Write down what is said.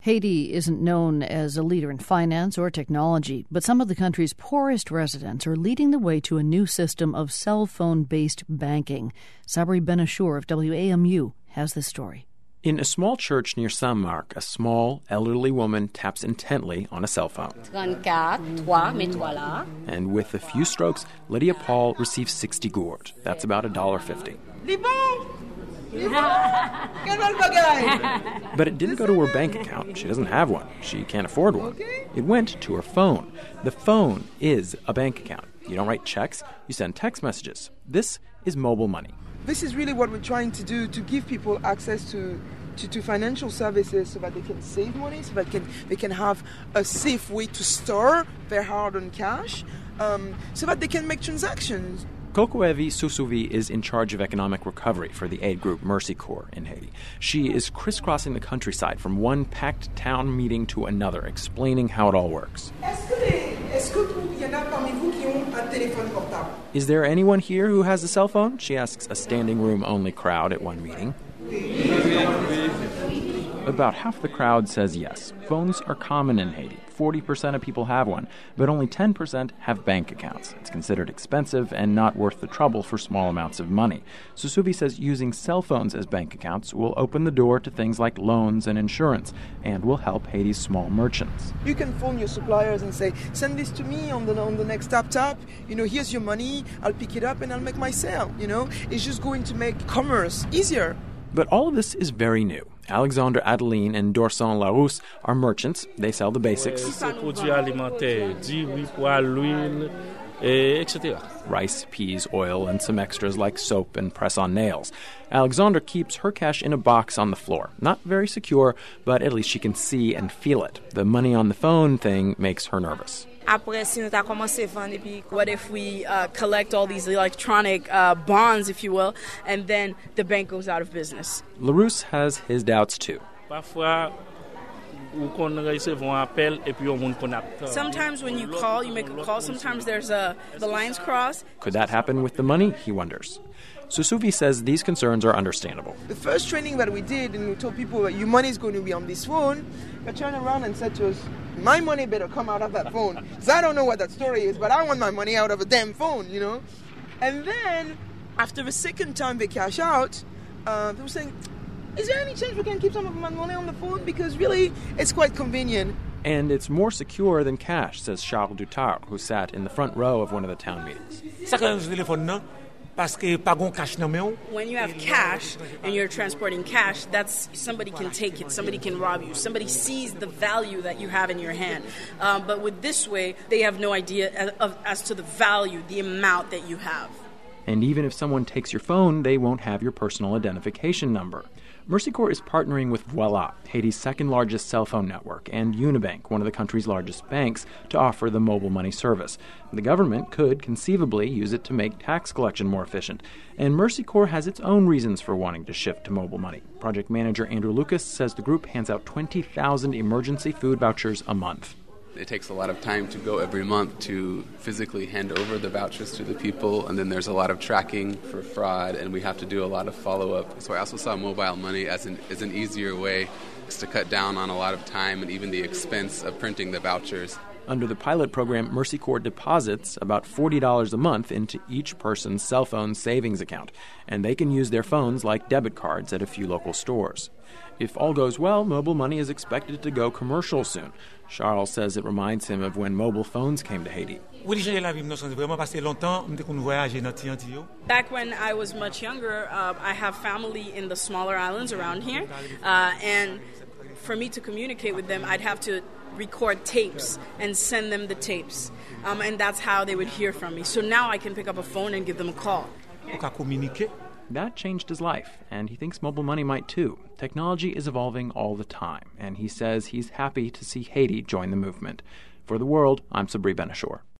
Haiti isn't known as a leader in finance or technology, but some of the country's poorest residents are leading the way to a new system of cell phone-based banking. Sabri Ben-Achour of WAMU has this story. In a small church near Saint-Marc, a small, elderly woman taps intently on a cell phone. And with a few strokes, Lydia Paul receives 60 gourd. That's about $1.50. But it didn't go to her bank account. She doesn't have one. She can't afford one. It went to her phone. The phone is a bank account. You don't write checks, you send text messages. This is mobile money. This is really what we're trying to do, to give people access to financial services so that they can save money, so that they can have a safe way to store their hard-earned cash, so that they can make transactions. Kokoevi Susuvi is in charge of economic recovery for the aid group Mercy Corps in Haiti. She is crisscrossing the countryside from one packed town meeting to another, explaining how it all works. Is there anyone here who has a cell phone? She asks a standing room only crowd at one meeting. About half the crowd says yes. Phones are common in Haiti. 40% of people have one, but only 10% have bank accounts. It's considered expensive and not worth the trouble for small amounts of money. Susuvi says using cell phones as bank accounts will open the door to things like loans and insurance and will help Haiti's small merchants. You can phone your suppliers and say, send this to me on the next tap. Here's your money, I'll pick it up and I'll make my sale. It's just going to make commerce easier. But all of this is very new. Alexandre Adeline and Dorsan Larousse are merchants. They sell the basics. Rice, peas, oil, and some extras like soap and press-on nails. Alexandre keeps her cash in a box on the floor. Not very secure, but at least she can see and feel it. The money on the phone thing makes her nervous. What if we collect all these electronic bonds, if you will, and then the bank goes out of business? Larousse has his doubts too. Sometimes when you call, you make a call, sometimes there's the lines cross. Could that happen with the money? He wonders. Susuvi says these concerns are understandable. The first training that we did, and we told people that your money is going to be on this phone, they turned around and said to us, my money better come out of that phone. Because I don't know what that story is, but I want my money out of a damn phone, And then, after the second time they cash out, they were saying, is there any chance we can keep some of my money on the phone? Because really, it's quite convenient. And it's more secure than cash, says Charles Dutard, who sat in the front row of one of the town meetings. When you have cash and you're transporting cash, that's somebody can take it, somebody can rob you, somebody sees the value that you have in your hand. But with this way, they have no idea as to the value, the amount that you have. And even if someone takes your phone, they won't have your personal identification number. Mercy Corps is partnering with Voila, Haiti's second-largest cell phone network, and Unibank, one of the country's largest banks, to offer the mobile money service. The government could conceivably use it to make tax collection more efficient. And Mercy Corps has its own reasons for wanting to shift to mobile money. Project manager Andrew Lucas says the group hands out 20,000 emergency food vouchers a month. It takes a lot of time to go every month to physically hand over the vouchers to the people, and then there's a lot of tracking for fraud, and we have to do a lot of follow-up. So I also saw mobile money as an easier way to cut down on a lot of time and even the expense of printing the vouchers. Under the pilot program, Mercy Corps deposits about $40 a month into each person's cell phone savings account, and they can use their phones like debit cards at a few local stores. If all goes well, mobile money is expected to go commercial soon. Charles says it reminds him of when mobile phones came to Haiti. Back when I was much younger, I have family in the smaller islands around here, and for me to communicate with them, I'd have to record tapes and send them the tapes, and that's how they would hear from me. So now I can pick up a phone and give them a call. That changed his life, and he thinks mobile money might too. Technology is evolving all the time, and he says he's happy to see Haiti join the movement. For The World, I'm Sabri Ben-Achour.